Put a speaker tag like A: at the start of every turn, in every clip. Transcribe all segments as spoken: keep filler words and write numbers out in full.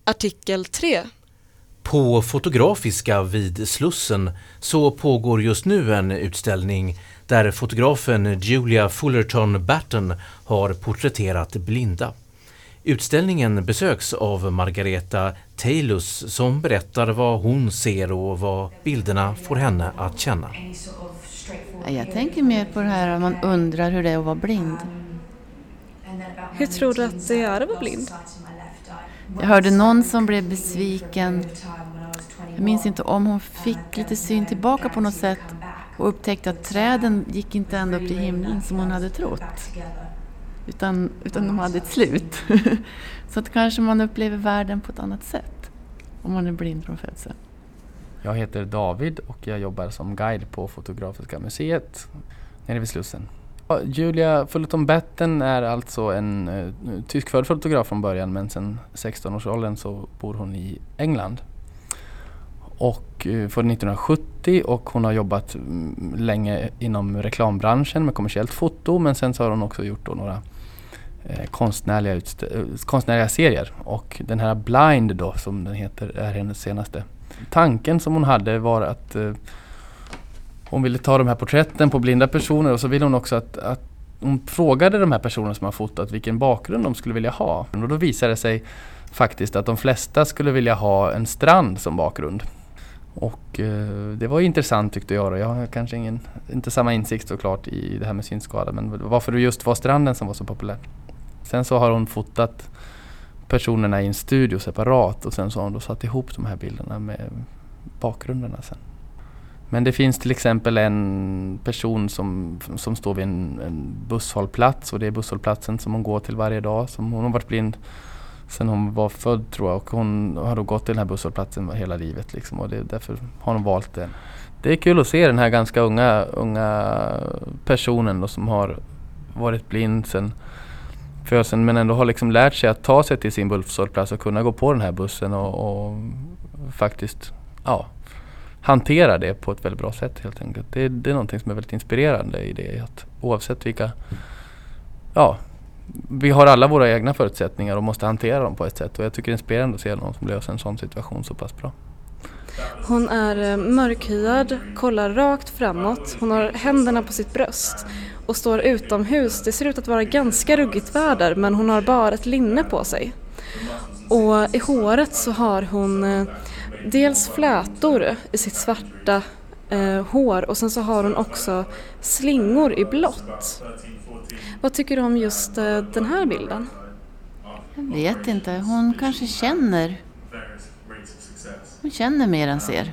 A: Artikel tre.
B: På Fotografiska vid Slussen så pågår just nu en utställning där fotografen Julia Fullerton Batten har porträtterat blinda. Utställningen besöks av Margareta Taylus som berättar vad hon ser och vad bilderna får henne att känna.
C: Jag tänker mer på det här att man undrar hur det är att vara blind.
A: Hur tror du att det är att vara blind?
C: Jag hörde någon som blev besviken. Jag minns inte om hon fick lite syn tillbaka på något sätt och upptäckte att träden gick inte ända upp till himlen som hon hade trott. Utan, utan de hade ett slut. Så att kanske man upplever världen på ett annat sätt om man är blind från födseln.
D: Jag heter David och jag jobbar som guide på Fotografiska museet nere vid Slussen. Julia Fullerton Batten är alltså en uh, tyskfödd fotograf från början, men sen sexton-årsåldern så bor hon i England. Och uh, för nittonhundrasjuttio och hon har jobbat um, länge inom reklambranschen med kommersiellt foto, men sen så har hon också gjort då några uh, konstnärliga, utst- uh, konstnärliga serier. Och den här Blind då, som den heter, är hennes senaste. Tanken som hon hade var att uh, hon ville ta de här porträtten på blinda personer, och så ville hon också att, att hon frågade de här personerna som har fotat vilken bakgrund de skulle vilja ha. Och då visade det sig faktiskt att de flesta skulle vilja ha en strand som bakgrund. Och eh, det var ju intressant tyckte jag då. Jag har kanske ingen, inte samma insikt såklart i det här med synskada, men varför det just var stranden som var så populär. Sen så har hon fotat personerna i en studio separat, och sen så har hon då satt ihop de här bilderna med bakgrunderna sen. Men det finns till exempel en person som, som står vid en, en busshållplats, och det är busshållplatsen som hon går till varje dag. Som hon har varit blind sedan hon var född tror jag, och hon har då gått till den här busshållplatsen hela livet liksom, och det, därför har hon valt den. Det är kul att se den här ganska unga, unga personen då, som har varit blind sedan födseln, men ändå har liksom lärt sig att ta sig till sin busshållplats och kunna gå på den här bussen och, och faktiskt ja, hantera det på ett väldigt bra sätt helt enkelt. Det, det är någonting som är väldigt inspirerande i det, att oavsett vilka, ja, vi har alla våra egna förutsättningar och måste hantera dem på ett sätt, och jag tycker det är inspirerande att se någon som löser en sån situation så pass bra.
A: Hon är mörkhyad, kollar rakt framåt, hon har händerna på sitt bröst och står utomhus. Det ser ut att vara ganska ruggigt väder, men hon har bara ett linne på sig. Och i håret så har hon dels flätor i sitt svarta eh, hår, och sen så har hon också slingor i blått. Vad tycker du om just eh, den här bilden?
C: Jag vet inte, hon kanske känner. Hon känner mer än ser.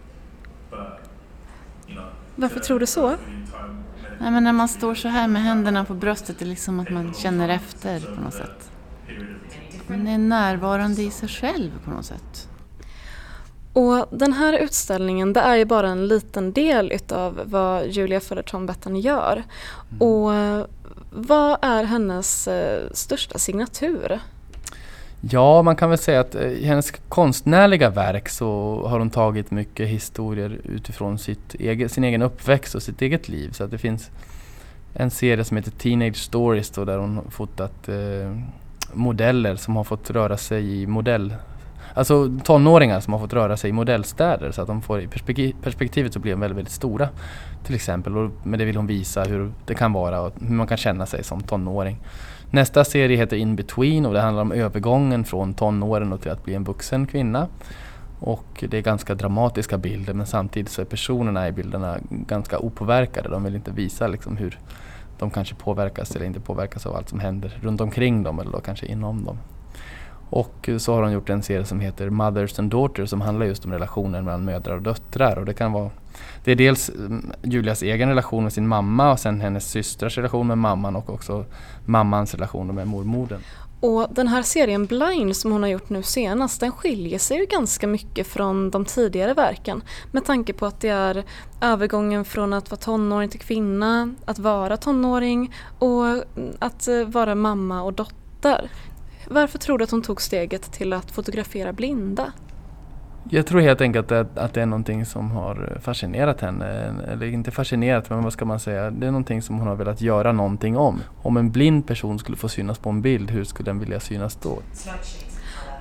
A: Varför tror du så?
C: Nej, men när man står så här med händerna på bröstet, det är liksom att man känner efter på något sätt. Man är närvarande i sig själv på något sätt.
A: Och den här utställningen, det är ju bara en liten del utav vad Julia Fullerton Batten gör. Mm. Och vad är hennes eh, största signatur?
D: Ja, man kan väl säga att i hennes konstnärliga verk så har hon tagit mycket historier utifrån sitt eget, sin egen uppväxt och sitt eget liv. Så att det finns en serie som heter Teenage Stories då, där hon har fotat eh, modeller som har fått röra sig i modell... Alltså tonåringar som har fått röra sig i modellstäder, så att de får i perspektiv, perspektivet så blir de väldigt, väldigt stora till exempel. Och med det vill hon visa hur det kan vara och hur man kan känna sig som tonåring. Nästa serie heter In Between, och det handlar om övergången från tonåren och till att bli en vuxen kvinna. Och det är ganska dramatiska bilder, men samtidigt så är personerna i bilderna ganska opåverkade. De vill inte visa liksom hur de kanske påverkas eller inte påverkas av allt som händer runt omkring dem eller då kanske inom dem. Och så har hon gjort en serie som heter Mothers and Daughters, som handlar just om relationen mellan mödrar och döttrar. Och det kan vara, det är dels Julias egen relation med sin mamma, och sen hennes systrars relation med mamman, och också mammans relation med mormodern.
A: Och den här serien Blind som hon har gjort nu senast, den skiljer sig ju ganska mycket från de tidigare verken. Med tanke på att det är övergången från att vara tonåring till kvinna, att vara tonåring och att vara mamma och dotter. Varför tror du att hon tog steget till att fotografera blinda?
D: Jag tror helt enkelt att, att det är någonting som har fascinerat henne. Eller inte fascinerat, men vad ska man säga? Det är någonting som hon har velat göra någonting om. Om en blind person skulle få synas på en bild, hur skulle den vilja synas då?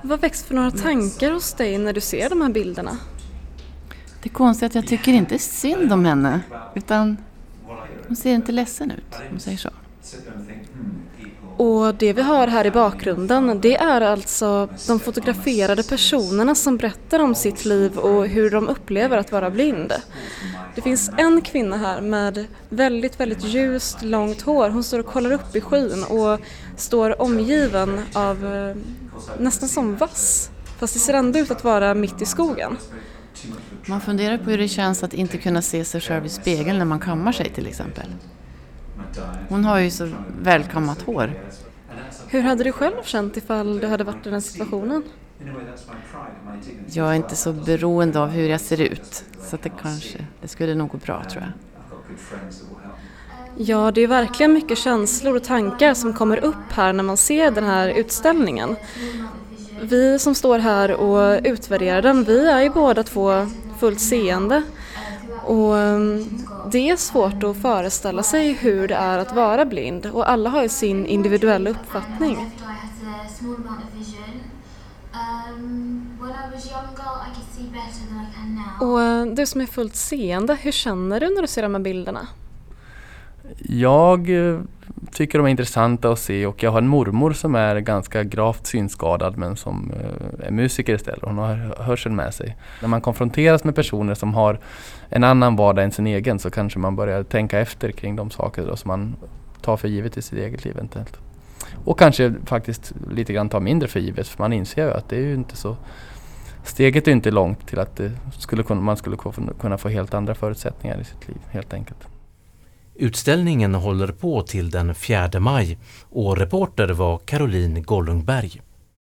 A: Vad väcks för några tankar hos dig när du ser de här bilderna?
C: Det är konstigt att jag tycker inte synd om henne, utan hon ser inte ledsen ut, om man säger så.
A: Och det vi har här i bakgrunden, det är alltså de fotograferade personerna som berättar om sitt liv och hur de upplever att vara blind. Det finns en kvinna här med väldigt, väldigt ljust, långt hår. Hon står och kollar upp i skyn och står omgiven av eh, nästan som vass. Fast det ser ändå ut att vara mitt i skogen.
C: Man funderar på hur det känns att inte kunna se sig själv i spegeln när man kammar sig till exempel. Hon har ju så välkammat hår.
A: Hur hade du själv känt ifall du hade varit i den situationen?
C: Jag är inte så beroende av hur jag ser ut. Så att det kanske, det skulle nog gå bra tror jag.
A: Ja, det är verkligen mycket känslor och tankar som kommer upp här när man ser den här utställningen. Vi som står här och utvärderar den, vi är ju båda två fullt seende. Och det är svårt att föreställa sig hur det är att vara blind. Och alla har ju sin individuella uppfattning. Och du som är fullt seende, hur känner du när du ser de här bilderna?
D: Jag tycker de är intressanta att se, och jag har en mormor som är ganska gravt synskadad men som är musiker istället. Hon har hörseln med sig. När man konfronteras med personer som har en annan vardag än sin egen, så kanske man börjar tänka efter kring de saker då som man tar för givet i sitt eget liv eventuellt. Och kanske faktiskt lite grann tar mindre för givet, för man inser ju att det är ju inte så... Steget är inte långt till att det skulle kunna, man skulle kunna få helt andra förutsättningar i sitt liv, helt enkelt.
B: Utställningen håller på till den fjärde maj och reporter var Caroline Gollungberg.